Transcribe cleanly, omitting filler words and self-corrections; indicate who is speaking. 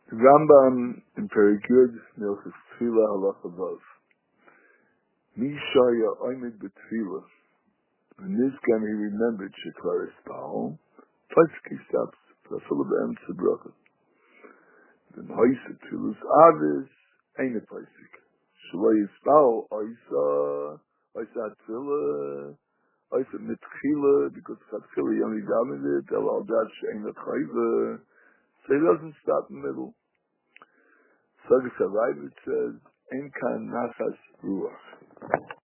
Speaker 1: The Rambam in Perikid, Milchus Tefillah Halacha Vav. Mishaya Oimid B'Tefillah. And this time he remembered Sheklar Espal. Taitzki stops. Tafillah B'Em Tzibracha. Then Hoysa Tefillah's Avis. Eine Paisik. Shalai Espal. Oisa Tefillah. Oisa Mitchila. Because Tefillah Yoni Daminit. El Aldad She'ena Chayva. So he doesn't stop in the middle. Sagas Arayvit says, En kan nachas ruach.